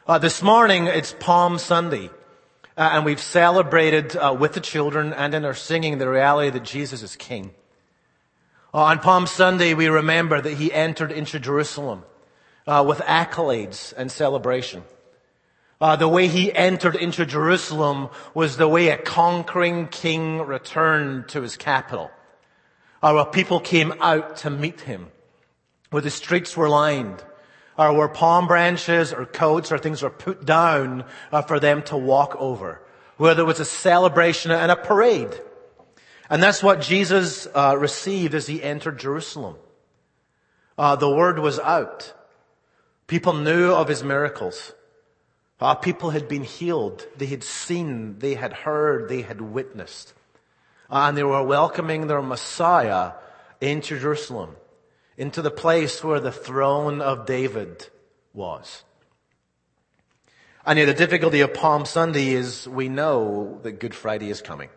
This morning, it's Palm Sunday, and we've celebrated with the children and in our singing the reality that Jesus is King. On Palm Sunday, we remember that He entered into Jerusalem with accolades and celebration. The way He entered into Jerusalem was the way a conquering king returned to his capital, where people came out to meet Him, where the streets were lined, or where palm branches or coats or things were put down for them to walk over, where there was a celebration and a parade. And that's what Jesus received as He entered Jerusalem. The word was out. People knew of His miracles. People had been healed. They had seen, they had heard, they had witnessed. And they were welcoming their Messiah into Jerusalem, into the place where the throne of David was. And yet the difficulty of Palm Sunday is we know that Good Friday is coming.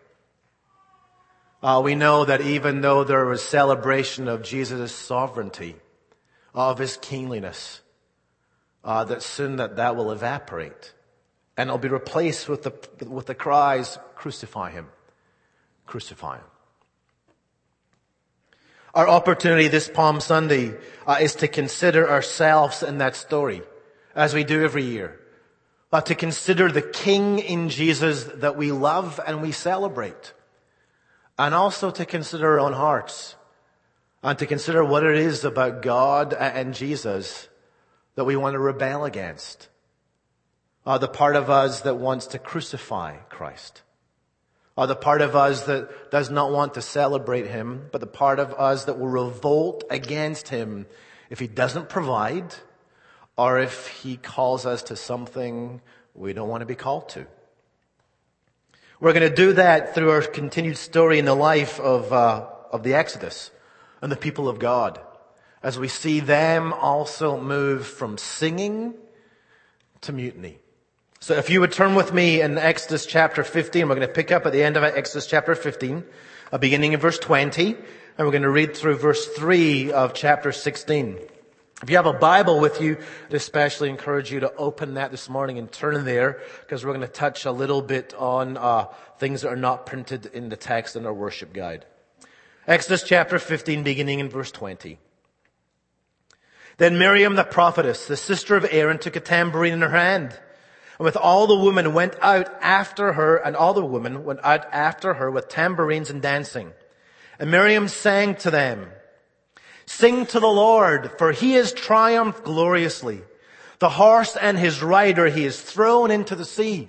We know that even though there was celebration of Jesus' sovereignty, of His kingliness, that soon that will evaporate. And it'll be replaced with the cries, "Crucify Him, crucify Him." Our opportunity this Palm Sunday is to consider ourselves in that story, as we do every year. To consider the King in Jesus that we love and we celebrate. And also to consider our own hearts. And to consider what it is about God and Jesus that we want to rebel against. The part of us that wants to crucify Christ. The part of us that does not want to celebrate Him, but the part of us that will revolt against Him if He doesn't provide, or if He calls us to something we don't want to be called to. We're going to do that through our continued story in the life of the Exodus and the people of God, as we see them also move from singing to mutiny. So if you would turn with me in Exodus chapter 15, we're going to pick up at the end of Exodus chapter 15, beginning in verse 20, and we're going to read through verse 3 of chapter 16. If you have a Bible with you, I'd especially encourage you to open that this morning and turn there, because we're going to touch a little bit on things that are not printed in the text in our worship guide. Exodus chapter 15, beginning in verse 20. Then Miriam the prophetess, the sister of Aaron, took a tambourine in her hand. And with all the women went out after her, and all the women went out after her with tambourines and dancing. And Miriam sang to them, "Sing to the Lord, for He has triumphed gloriously. The horse and his rider He has thrown into the sea."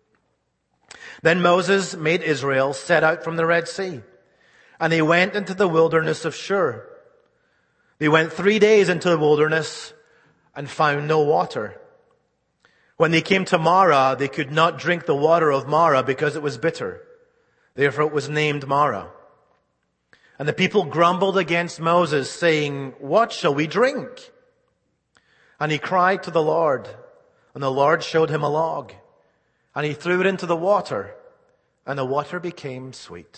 Then Moses made Israel set out from the Red Sea, and they went into the wilderness of Shur. They went 3 days into the wilderness and found no water. When they came to Marah, they could not drink the water of Marah because it was bitter. Therefore it was named Marah. And the people grumbled against Moses, saying, "What shall we drink?" And he cried to the Lord, and the Lord showed him a log. And he threw it into the water, and the water became sweet.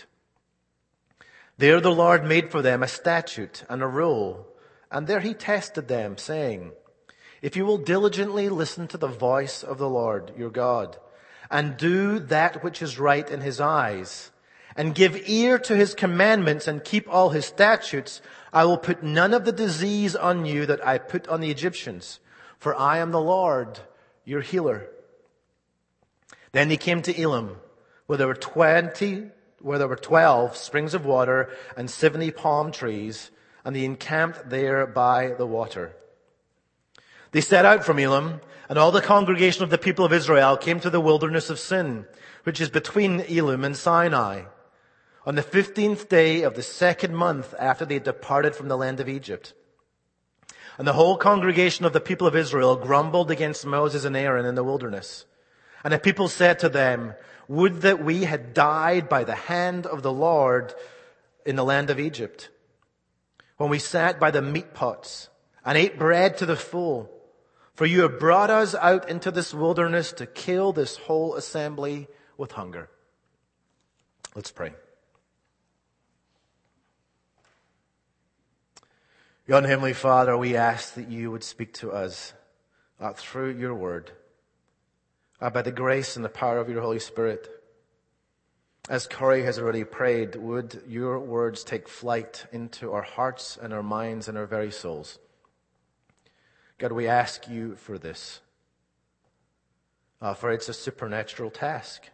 There the Lord made for them a statute and a rule, and there He tested them, saying, "If you will diligently listen to the voice of the Lord your God, and do that which is right in His eyes, and give ear to His commandments and keep all His statutes, I will put none of the disease on you that I put on the Egyptians, for I am the Lord your healer." Then he came to Elim, where there were 12 springs of water and 70 palm trees, and they encamped there by the water. They set out from Elim, and all the congregation of the people of Israel came to the wilderness of Sin, which is between Elim and Sinai, on the 15th day of the 2nd month after they had departed from the land of Egypt. And the whole congregation of the people of Israel grumbled against Moses and Aaron in the wilderness. And the people said to them, "Would that we had died by the hand of the Lord in the land of Egypt, when we sat by the meat pots and ate bread to the full. For you have brought us out into this wilderness to kill this whole assembly with hunger." Let's pray. God and Heavenly Father, we ask that you would speak to us through your word. by the grace and the power of your Holy Spirit. As Corey has already prayed, would your words take flight into our hearts and our minds and our very souls? God, we ask you for this, for it's a supernatural task.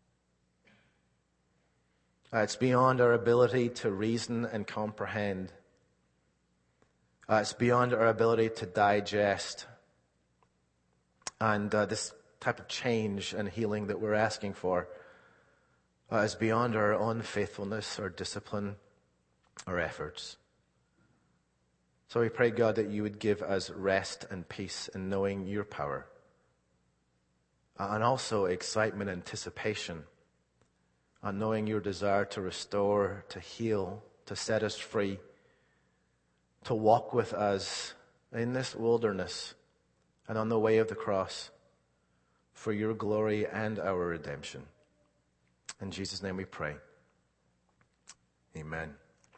It's beyond our ability to reason and comprehend. It's beyond our ability to digest. And this type of change and healing that we're asking for is beyond our own faithfulness, our discipline, our efforts. So we pray, God, that you would give us rest and peace in knowing your power. And also excitement, anticipation on knowing your desire to restore, to heal, to set us free, to walk with us in this wilderness and on the way of the cross for your glory and our redemption. In Jesus' name we pray. Amen.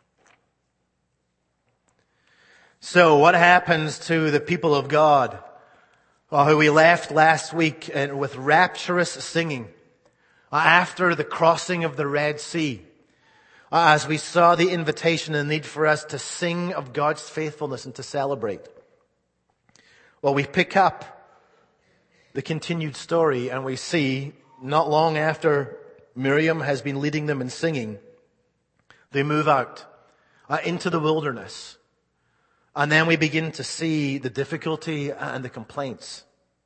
So what happens to the people of God who we left last week with rapturous singing after the crossing of the Red Sea? As we saw the invitation and need for us to sing of God's faithfulness and to celebrate. Well, we pick up the continued story and we see not long after Miriam has been leading them in singing, they move out into the wilderness. And then we begin to see the difficulty and the complaints.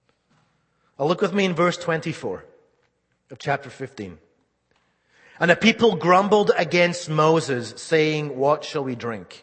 Look with me in verse 24 of chapter 15. And the people grumbled against Moses, saying, "What shall we drink?"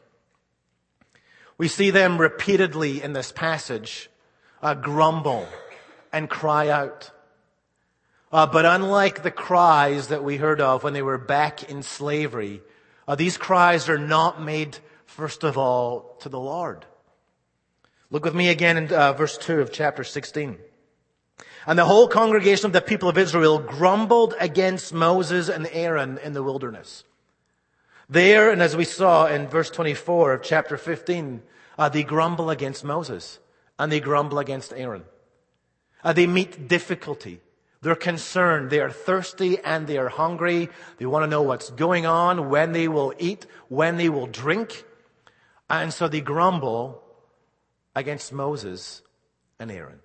We see them repeatedly in this passage grumble and cry out. But unlike the cries that we heard of when they were back in slavery, these cries are not made, first of all, to the Lord. Look with me again in verse 2 of chapter 16. And the whole congregation of the people of Israel grumbled against Moses and Aaron in the wilderness. There, and as we saw in verse 24 of chapter 15, they grumble against Moses and they grumble against Aaron. They meet difficulty. They're concerned. They are thirsty and they are hungry. They want to know what's going on, when they will eat, when they will drink. And so they grumble against Moses and Aaron.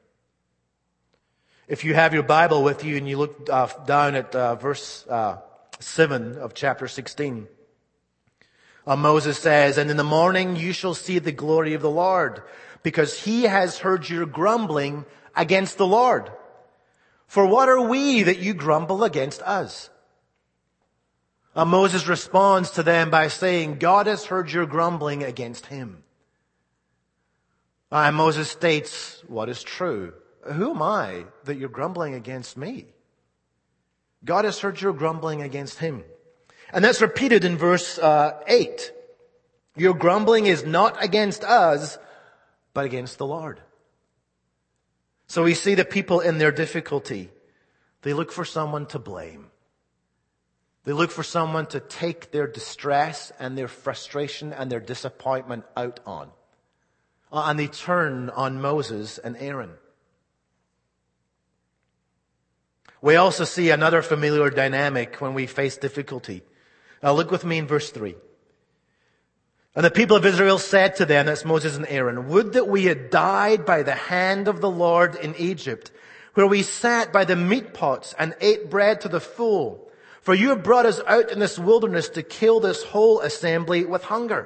If you have your Bible with you and you look down at verse 7 of chapter 16, Moses says, "And in the morning you shall see the glory of the Lord, because he has heard your grumbling against the Lord. For what are we that you grumble against us?" Moses responds to them by saying, God has heard your grumbling against him. And Moses states what is true. Who am I that you're grumbling against me? God has heard your grumbling against him. And that's repeated in verse 8. Your grumbling is not against us, but against the Lord. So we see the people in their difficulty. They look for someone to blame. They look for someone to take their distress and their frustration and their disappointment out on. And they turn on Moses and Aaron. We also see another familiar dynamic when we face difficulty. Now look with me in verse 3. And the people of Israel said to them, that's Moses and Aaron, "Would that we had died by the hand of the Lord in Egypt, where we sat by the meat pots and ate bread to the full. For you have brought us out in this wilderness to kill this whole assembly with hunger."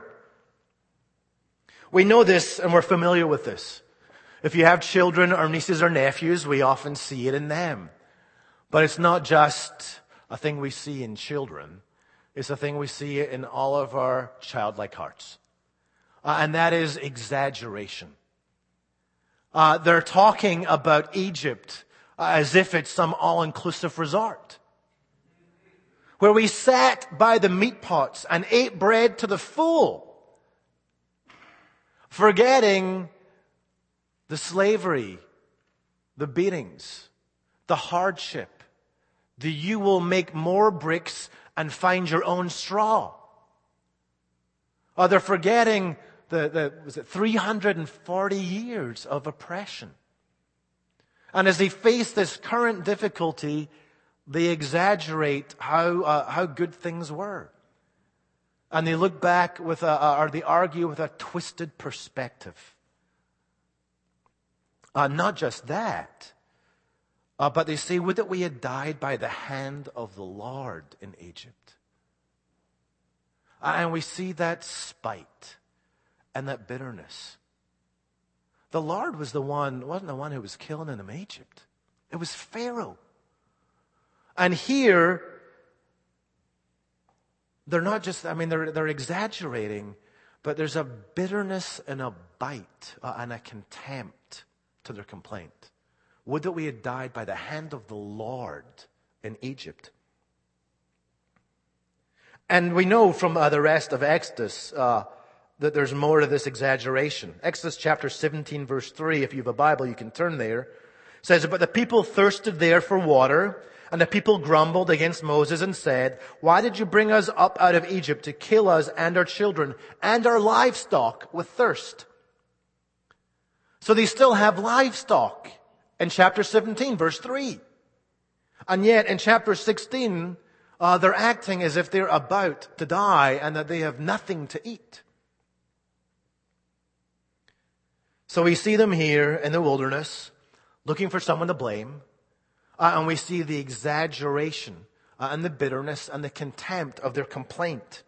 We know this and we're familiar with this. If you have children or nieces or nephews, we often see it in them. But it's not just a thing we see in children. It's a thing we see in all of our childlike hearts. And that is exaggeration. They're talking about Egypt as if it's some all-inclusive resort, where we sat by the meat pots and ate bread to the full, forgetting the slavery, the beatings, the hardship, the "you will make more bricks and find your own straw." They're forgetting the 340 years of oppression. And as they face this current difficulty, they exaggerate how good things were. And they look back or they argue with a twisted perspective. Not just that, but they say, would that we had died by the hand of the Lord in Egypt. And we see that spite and that bitterness. The Lord wasn't the one who was killing them in Egypt. It was Pharaoh. And here, they're not just, they're exaggerating, but there's a bitterness and a bite and a contempt to their complaint. Would that we had died by the hand of the Lord in Egypt. And we know from the rest of Exodus that there's more to this exaggeration. Exodus chapter 17, verse 3, if you have a Bible, you can turn there. Says, but the people thirsted there for water, and the people grumbled against Moses and said, why did you bring us up out of Egypt to kill us and our children and our livestock with thirst? So they still have livestock in chapter 17, verse 3. And yet in chapter 16, they're acting as if they're about to die and that they have nothing to eat. So we see them here in the wilderness, looking for someone to blame. And we see the exaggeration and the bitterness and the contempt of their complaint.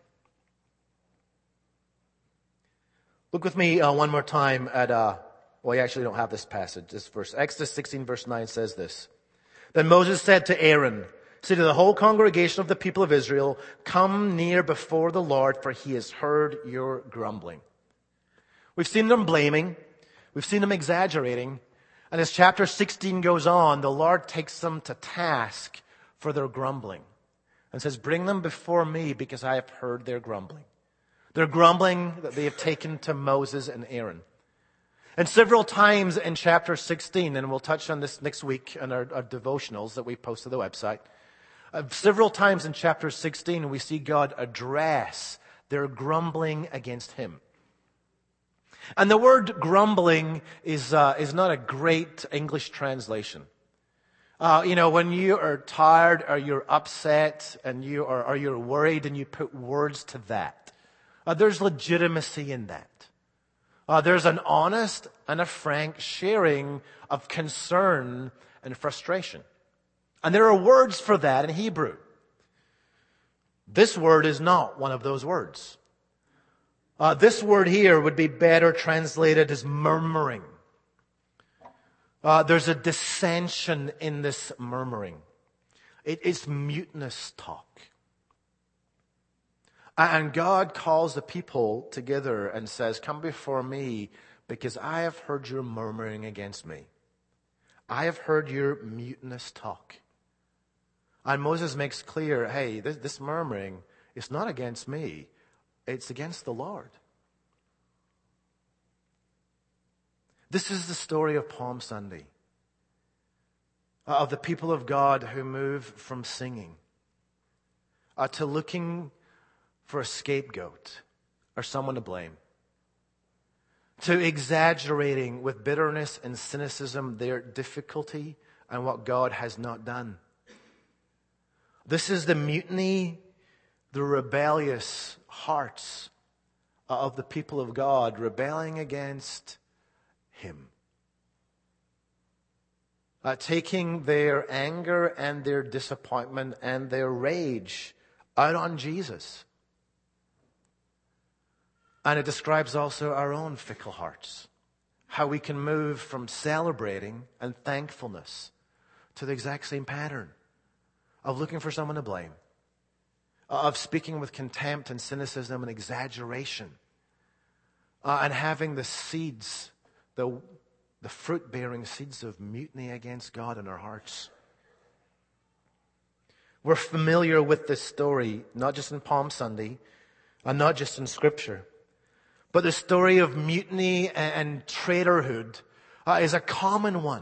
Look with me one more time at, you actually don't have this passage, this verse. Exodus 16 verse 9 says this. Then Moses said to Aaron, say to the whole congregation of the people of Israel, come near before the Lord, for he has heard your grumbling. We've seen them blaming. We've seen them exaggerating. And as chapter 16 goes on, the Lord takes them to task for their grumbling and says, bring them before me because I have heard their grumbling. Their grumbling that they have taken to Moses and Aaron. And several times in chapter 16, and we'll touch on this next week in our devotionals that we post to the website. Several times in chapter 16, we see God address their grumbling against him. And the word grumbling is not a great English translation. When you are tired or you're upset and you're worried and you put words to that, there's legitimacy in that. There's an honest and a frank sharing of concern and frustration. And there are words for that in Hebrew. This word is not one of those words. This word here would be better translated as murmuring. There's a dissension in this murmuring. It's mutinous talk. And God calls the people together and says, come before me because I have heard your murmuring against me. I have heard your mutinous talk. And Moses makes clear, hey, this murmuring is not against me. It's against the Lord. This is the story of Palm Sunday. Of the people of God who move from singing to looking for a scapegoat or someone to blame, to exaggerating with bitterness and cynicism their difficulty and what God has not done. This is the mutiny, the rebellious hearts of the people of God rebelling against him. Taking their anger and their disappointment and their rage out on Jesus. And it describes also our own fickle hearts. How we can move from celebrating and thankfulness to the exact same pattern of looking for someone to blame, of speaking with contempt and cynicism and exaggeration, and having the seeds, the fruit-bearing seeds of mutiny against God in our hearts. We're familiar with this story, not just in Palm Sunday, and not just in Scripture. But the story of mutiny and traitorhood is a common one.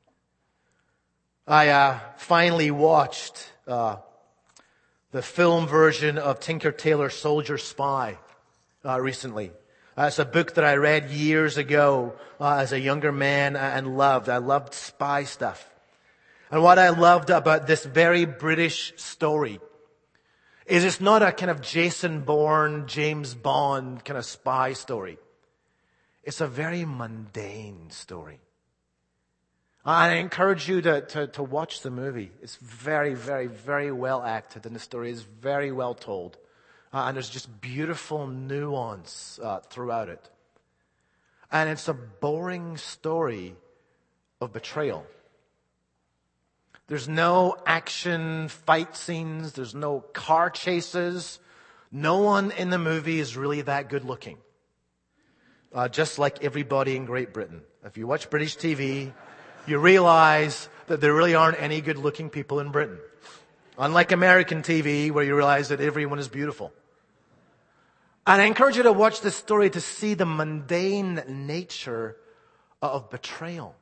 I finally watched the film version of Tinker Tailor Soldier Spy recently. It's a book that I read years ago as a younger man and loved. I loved spy stuff. And what I loved about this very British story is it's not a kind of Jason Bourne, James Bond kind of spy story. It's a very mundane story. I encourage you to watch the movie. It's very, very, very well acted, and the story is very well told. And there's just beautiful nuance throughout it. And it's a boring story of betrayal. There's no action fight scenes. There's no car chases. No one in the movie is really that good looking. Just like everybody in Great Britain. If you watch British TV, you realize that there really aren't any good looking people in Britain. Unlike American TV, where you realize that everyone is beautiful. And I encourage you to watch this story to see the mundane nature of betrayal.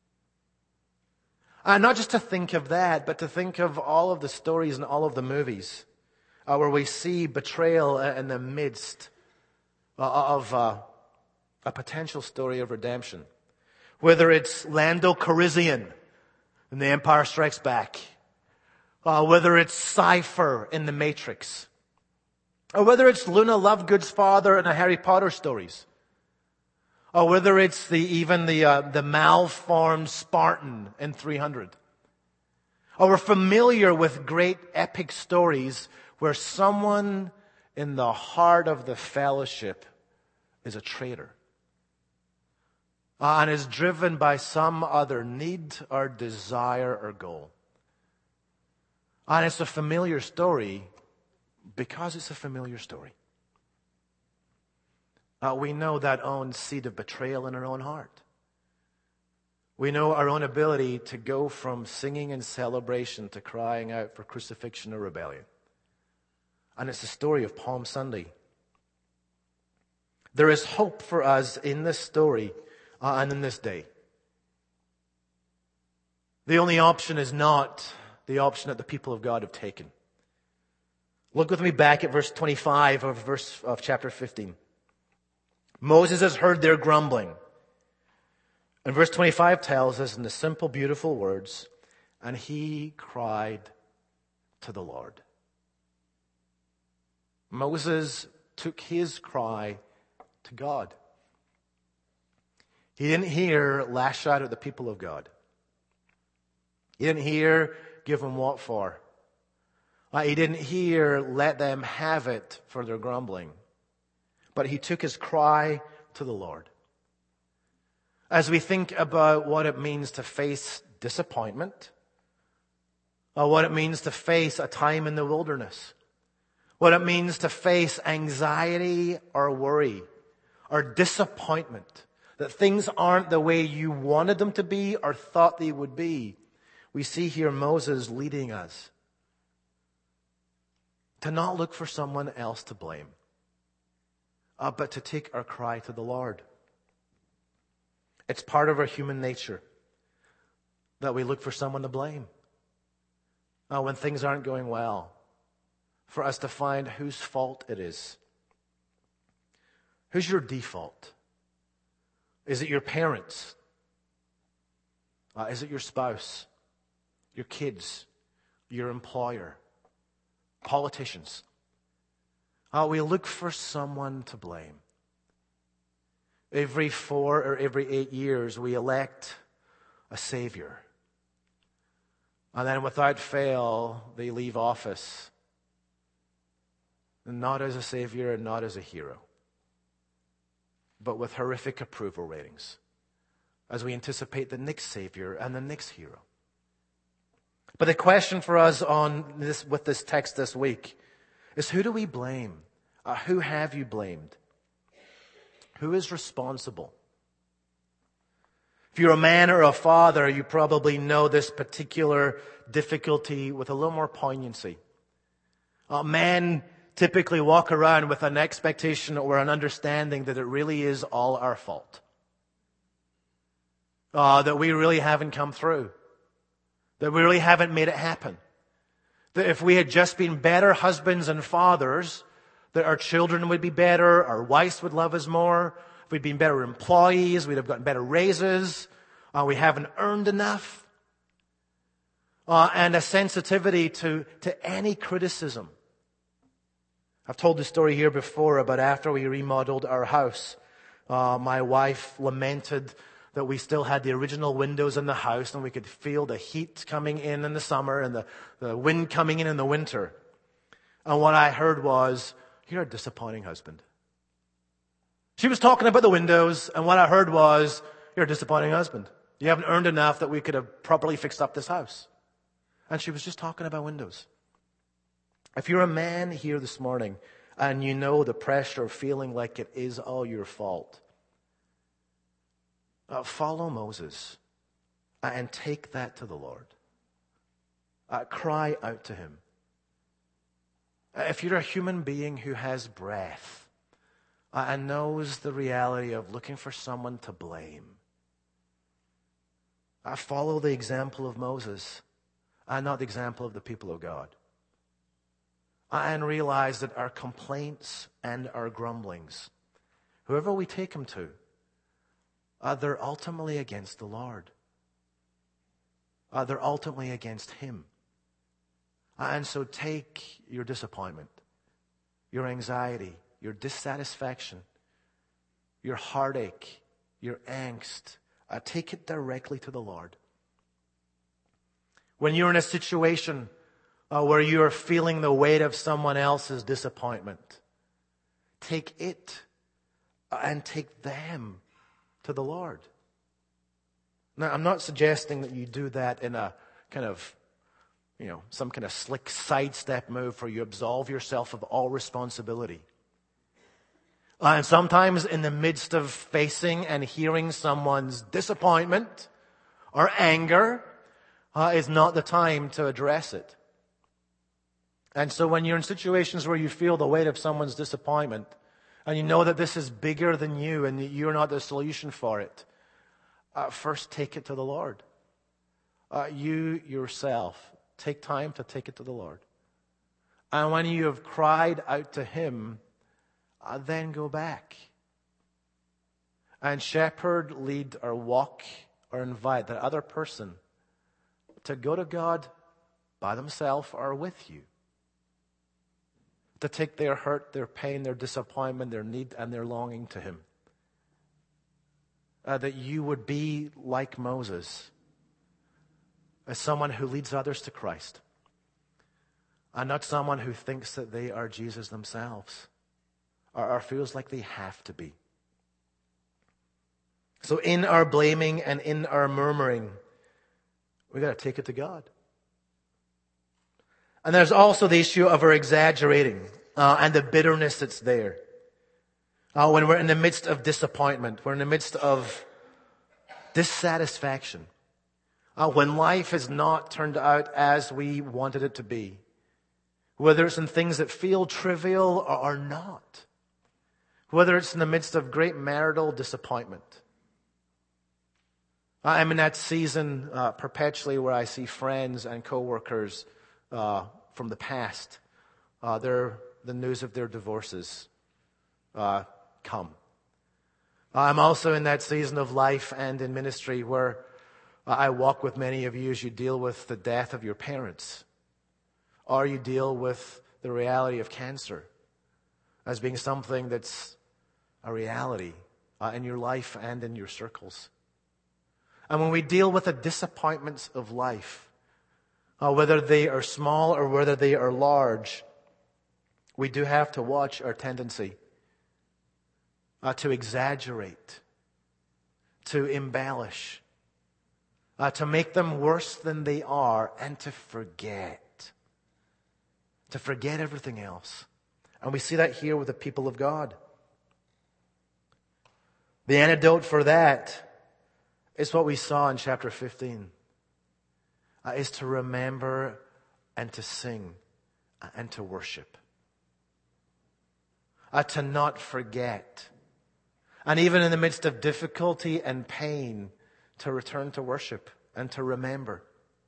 And not just to think of that, but to think of all of the stories and all of the movies where we see betrayal in the midst of a potential story of redemption. Whether it's Lando Calrissian in The Empire Strikes Back, whether it's Cypher in The Matrix, or whether it's Luna Lovegood's father in the Harry Potter stories, or whether it's the malformed Spartan in 300. Or we're familiar with great epic stories where someone in the heart of the fellowship is a traitor. And is driven by some other need or desire or goal. And it's a familiar story because it's a familiar story. We know that own seed of betrayal in our own heart. We know our own ability to go from singing and celebration to crying out for crucifixion or rebellion. And it's the story of Palm Sunday. There is hope for us in this story and in this day. The only option is not the option that the people of God have taken. Look with me back at verse 25 of chapter 15. Moses has heard their grumbling. And verse 25 tells us in the simple, beautiful words, and he cried to the Lord. Moses took his cry to God. He didn't hear lash out at the people of God. He didn't hear give them what for. He didn't hear let them have it for their grumbling. But he took his cry to the Lord. As we think about what it means to face disappointment, or what it means to face a time in the wilderness, what it means to face anxiety or worry or disappointment, that things aren't the way you wanted them to be or thought they would be, we see here Moses leading us to not look for someone else to blame, but to take our cry to the Lord. It's part of our human nature that we look for someone to blame. When things aren't going well, for us to find whose fault it is. Who's your default? Is it your parents? Is it your spouse? Your kids? Your employer? Politicians? We look for someone to blame. Every 4 or every 8 years, we elect a savior. And then without fail, they leave office. Not as a savior and not as a hero, but with horrific approval ratings as we anticipate the next savior and the next hero. But the question for us with this text this week is, who do we blame? Who have you blamed? Who is responsible? If you're a man or a father, you probably know this particular difficulty with a little more poignancy. Men typically walk around with an expectation or an understanding that it really is all our fault. That we really haven't come through. That we really haven't made it happen. That if we had just been better husbands and fathers, that our children would be better, our wives would love us more, if we'd been better employees, we'd have gotten better raises, we haven't earned enough, and a sensitivity to any criticism. I've told the story here before about after we remodeled our house. My wife lamented that we still had the original windows in the house and we could feel the heat coming in the summer and the wind coming in the winter. And what I heard was, "You're a disappointing husband." She was talking about the windows, and what I heard was, "You're a disappointing husband. You haven't earned enough that we could have properly fixed up this house." And she was just talking about windows. If you're a man here this morning and you know the pressure of feeling like it is all your fault, follow Moses and take that to the Lord. Cry out to him. If you're a human being who has breath and knows the reality of looking for someone to blame, follow the example of Moses and not the example of the people of God. And realize that our complaints and our grumblings, whoever we take them to, they're ultimately against the Lord. They're ultimately against Him. And so take your disappointment, your anxiety, your dissatisfaction, your heartache, your angst, take it directly to the Lord. When you're in a situation where you're feeling the weight of someone else's disappointment, take it and take them to the Lord. Now, I'm not suggesting that you do that in a kind of, some kind of slick sidestep move where you absolve yourself of all responsibility. And sometimes in the midst of facing and hearing someone's disappointment or anger is not the time to address it. And so when you're in situations where you feel the weight of someone's disappointment and you know that this is bigger than you and that you're not the solution for it, first take it to the Lord. You yourself, take time to take it to the Lord. And when you have cried out to Him, then go back. And shepherd, lead, or walk, or invite that other person to go to God by themselves or with you. To take their hurt, their pain, their disappointment, their need, and their longing to Him. That you would be like Moses, as someone who leads others to Christ, and not someone who thinks that they are Jesus themselves, or feels like they have to be. So in our blaming and in our murmuring, we've got to take it to God. And there's also the issue of our exaggerating and the bitterness that's there. When we're in the midst of disappointment, we're in the midst of dissatisfaction. When life has not turned out as we wanted it to be. Whether it's in things that feel trivial or not. Whether it's in the midst of great marital disappointment. I'm in that season perpetually where I see friends and co-workers from the past, the news of their divorces come. I'm also in that season of life and in ministry where I walk with many of you as you deal with the death of your parents, or you deal with the reality of cancer as being something that's a reality in your life and in your circles. And when we deal with the disappointments of life, whether they are small or whether they are large, we do have to watch our tendency to exaggerate, to embellish, to make them worse than they are, and to forget everything else. And we see that here with the people of God. The antidote for that is what we saw in chapter 15. Is to remember and to sing and to worship. To not forget. And even in the midst of difficulty and pain, to return to worship and to remember.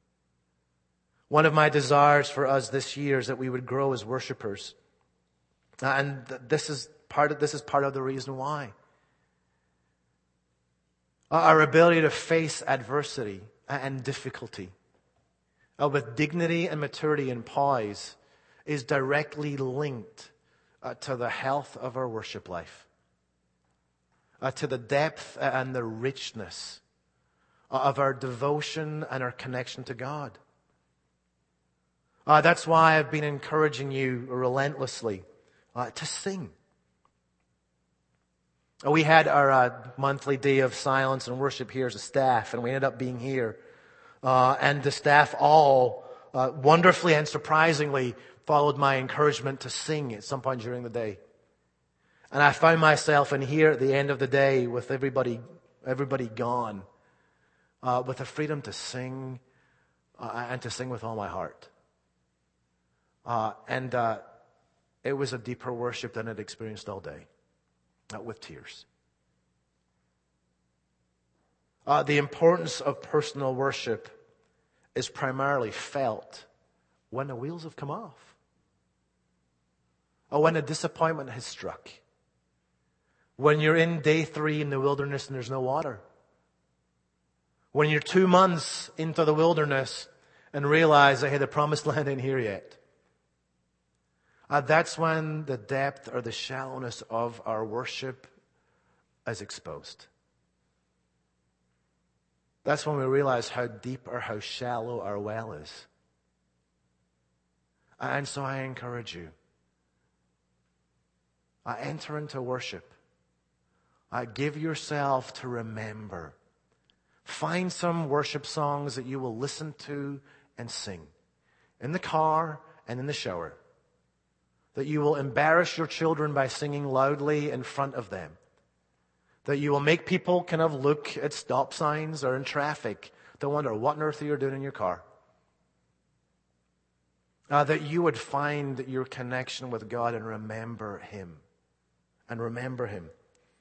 One of my desires for us this year is that we would grow as worshipers. And this is part of the reason why. Our ability to face adversity and difficulty with dignity and maturity and poise is directly linked to the health of our worship life, to the depth and the richness of our devotion and our connection to God. That's why I've been encouraging you relentlessly to sing. We had our monthly day of silence and worship here as a staff, and we ended up being here. And the staff all wonderfully and surprisingly followed my encouragement to sing at some point during the day. And I found myself in here at the end of the day with everybody gone, with the freedom to sing and to sing with all my heart. And it was a deeper worship than I'd experienced all day. With tears. The importance of personal worship is primarily felt when the wheels have come off, or when a disappointment has struck, when you're in day 3 in the wilderness and there's no water, when you're 2 months into the wilderness and realize, hey, the promised land ain't here yet. That's when the depth or the shallowness of our worship is exposed. That's when we realize how deep or how shallow our well is. And so I encourage you. Enter into worship. Give yourself to remember. Find some worship songs that you will listen to and sing in the car and in the shower. That you will embarrass your children by singing loudly in front of them. That you will make people kind of look at stop signs or in traffic to wonder what on earth you're doing in your car. That you would find your connection with God and remember Him. And remember Him.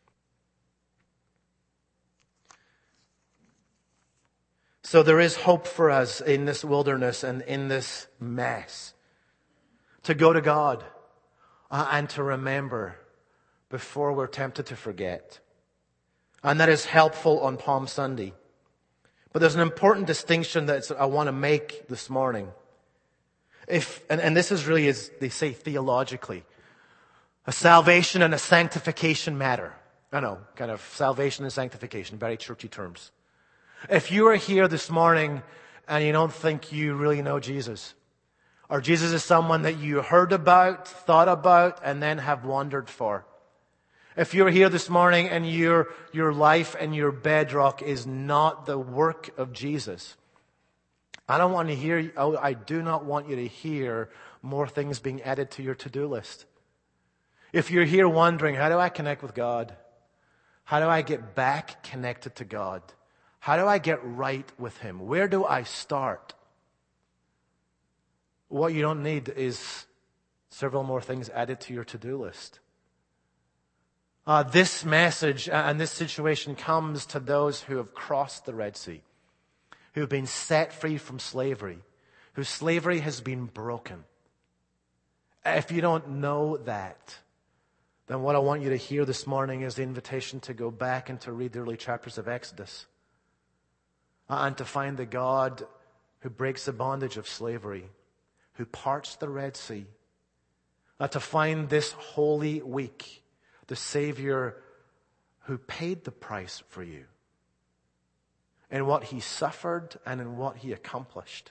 So there is hope for us in this wilderness and in this mess. To go to God. And to remember before we're tempted to forget. And that is helpful on Palm Sunday. But there's an important distinction that I want to make this morning. And this is really, as they say theologically, a salvation and a sanctification matter. I know, kind of salvation and sanctification, very churchy terms. If you are here this morning and you don't think you really know Jesus, or Jesus is someone that you heard about, thought about, and then have wandered for. If you're here this morning and your life and your bedrock is not the work of Jesus, I do not want you to hear more things being added to your to-do list. If you're here wondering, how do I connect with God? How do I get back connected to God? How do I get right with Him? Where do I start? What you don't need is several more things added to your to-do list. This message and this situation comes to those who have crossed the Red Sea, who have been set free from slavery, whose slavery has been broken. If you don't know that, then what I want you to hear this morning is the invitation to go back and to read the early chapters of Exodus and to find the God who breaks the bondage of slavery, who parts the Red Sea, to find this holy week the Savior who paid the price for you in what He suffered and in what He accomplished.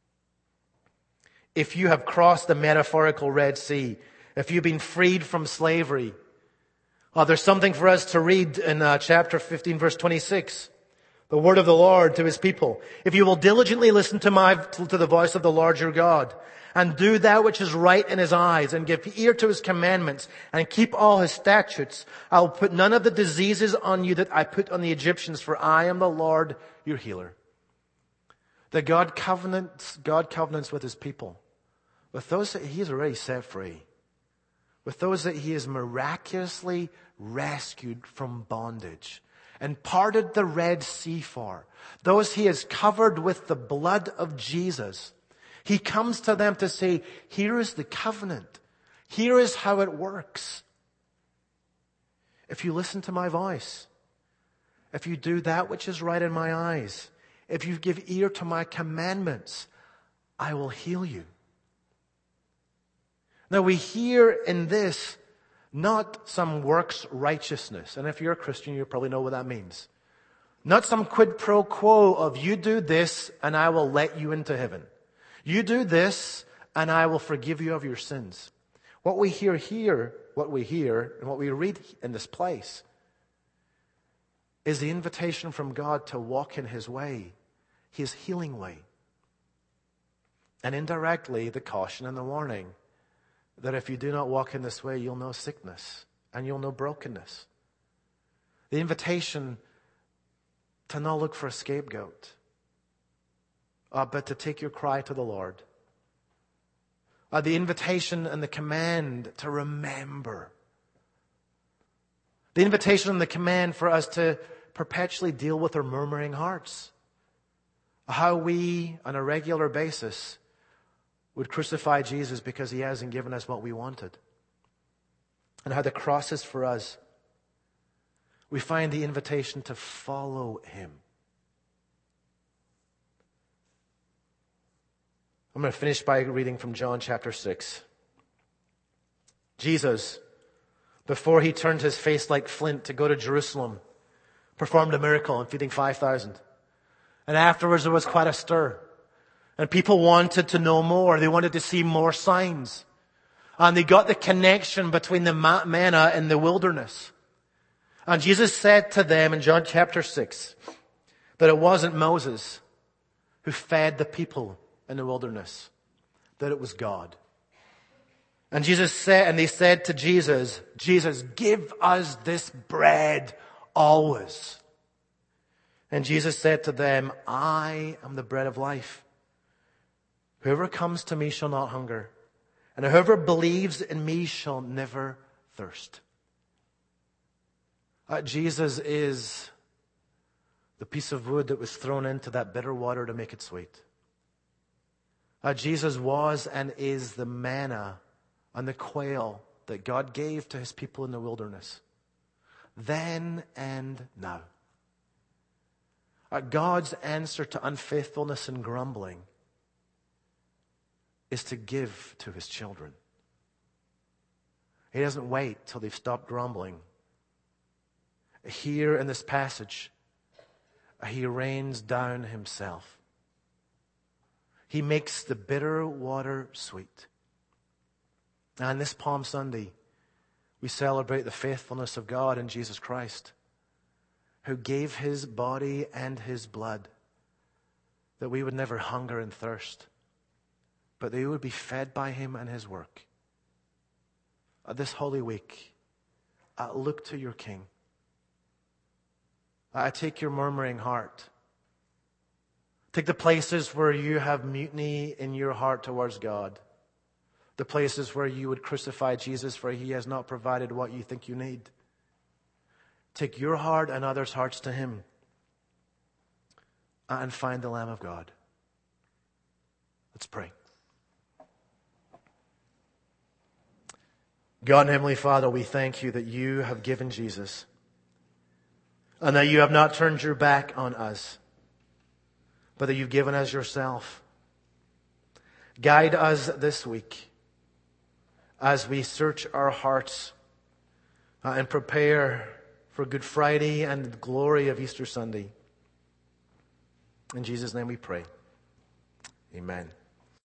If you have crossed the metaphorical Red Sea, if you've been freed from slavery, there's something for us to read in chapter 15, verse 26. The word of the Lord to His people. If you will diligently listen to the voice of the Lord your God, and do that which is right in His eyes, and give ear to His commandments, and keep all His statutes, I will put none of the diseases on you that I put on the Egyptians, for I am the Lord your healer. That God covenants with His people, with those that He has already set free, with those that He has miraculously rescued from bondage, and parted the Red Sea for. Those He has covered with the blood of Jesus. He comes to them to say, here is the covenant. Here is how it works. If you listen to my voice, if you do that which is right in my eyes, if you give ear to my commandments, I will heal you. Now we hear in this not some works righteousness. And if you're a Christian, you probably know what that means. Not some quid pro quo of you do this and I will let you into heaven. You do this and I will forgive you of your sins. What we hear here, what we hear and what we read in this place is the invitation from God to walk in His way, His healing way. And indirectly, the caution and the warning that if you do not walk in this way, you'll know sickness and you'll know brokenness. The invitation to not look for a scapegoat, but to take your cry to the Lord. The invitation and the command to remember. The invitation and the command for us to perpetually deal with our murmuring hearts. How we, on a regular basis, would crucify Jesus because He hasn't given us what we wanted. And how the cross is for us. We find the invitation to follow Him. I'm going to finish by reading from John chapter 6. Jesus, before He turned His face like flint to go to Jerusalem, performed a miracle in feeding 5,000. And afterwards there was quite a stir. And people wanted to know more. They wanted to see more signs. And they got the connection between the manna and the wilderness. And Jesus said to them in John chapter 6 that it wasn't Moses who fed the people in the wilderness, that it was God. And Jesus said, and they said to Jesus, Jesus, give us this bread always. And Jesus said to them, I am the bread of life. Whoever comes to me shall not hunger, and whoever believes in me shall never thirst. Jesus is the piece of wood that was thrown into that bitter water to make it sweet. Jesus was and is the manna and the quail that God gave to His people in the wilderness, then and now. God's answer to unfaithfulness and grumbling is to give to His children. He doesn't wait till they've stopped grumbling. Here in this passage, He rains down Himself. He makes the bitter water sweet. And this Palm Sunday, we celebrate the faithfulness of God in Jesus Christ, who gave His body and His blood that we would never hunger and thirst, but that we would be fed by Him and His work. This Holy Week, look to your King. Take your murmuring heart. Take the places where you have mutiny in your heart towards God. The places where you would crucify Jesus for He has not provided what you think you need. Take your heart and others' hearts to Him and find the Lamb of God. Let's pray. God and Heavenly Father, we thank You that You have given Jesus and that You have not turned Your back on us, but that You've given us Yourself. Guide us this week as we search our hearts and prepare for Good Friday and the glory of Easter Sunday. In Jesus' name we pray. Amen.